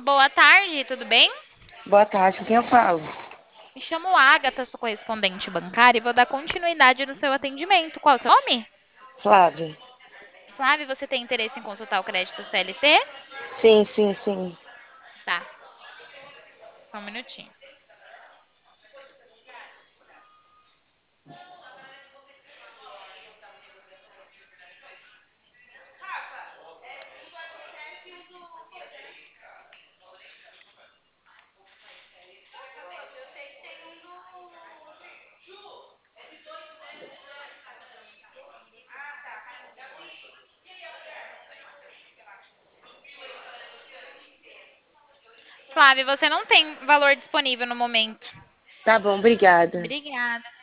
Boa tarde, tudo bem? Boa tarde, com quem eu falo? Me chamo Agatha, sou correspondente bancária e vou dar continuidade no seu atendimento. Qual é o seu nome? Flávia. Flávio, você tem interesse em consultar o crédito CLT? Sim, sim, sim. Tá, só um minutinho. Flávio, você não tem valor disponível no momento. Tá bom, obrigada. Obrigada.